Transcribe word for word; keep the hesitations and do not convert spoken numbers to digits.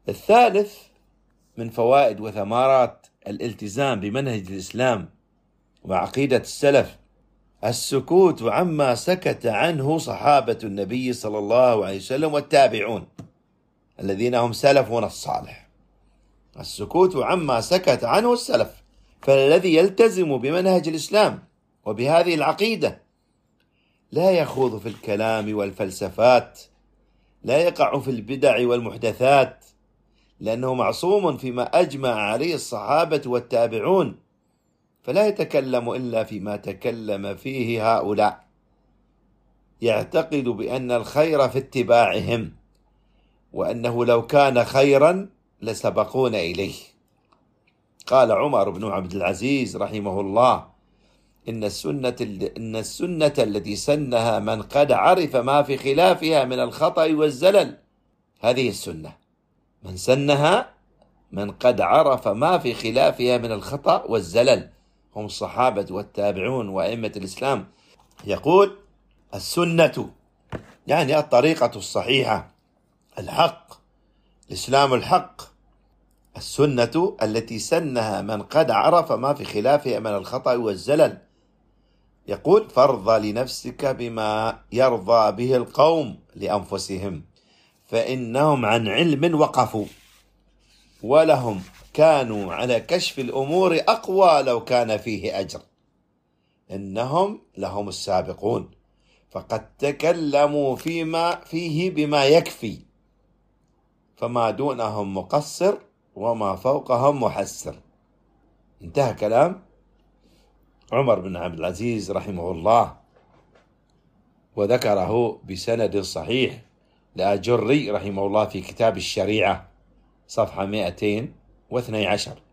الثالث من فوائد وثمرات الالتزام بمنهج الإسلام وعقيدة السلف السكوت عما سكت عنه صحابة النبي صلى الله عليه وسلم والتابعون الذين هم سلفنا الصالح. السكوت عما سكت عنه السلف، فالذي يلتزم بمنهج الإسلام وبهذه العقيدة لا يخوض في الكلام والفلسفات، لا يقع في البدع والمحدثات، لأنه معصوم فيما أجمع عليه الصحابة والتابعون، فلا يتكلم إلا فيما تكلم فيه هؤلاء، يعتقد بأن الخير في اتباعهم، وأنه لو كان خيرا لسبقون إليه. قال عمر بن عبد العزيز رحمه الله: إن السنة, إن السنة التي سنها من قد عرف ما في خلافها من الخطأ والزلل، هذه السنة من سنها من قد عرف ما في خلافها من الخطأ والزلل، هم الصحابة والتابعون وأئمة الإسلام. يقول: السنة يعني الطريقة الصحيحة، الحق، الإسلام الحق. السنة التي سنها من قد عرف ما في خلافها من الخطأ والزلل. يقول: فارض لنفسك بما يرضى به القوم لأنفسهم، فإنهم عن علم وقفوا، ولهم كانوا على كشف الأمور أقوى لو كان فيه أجر، إنهم لهم السابقون، فقد تكلموا فيما فيه بما يكفي، فما دونهم مقصر وما فوقهم محسر. انتهى كلام عمر بن عبد العزيز رحمه الله، وذكره بسند صحيح لأجري رحمه الله في كتاب الشريعة صفحة مئتين واثني عشر.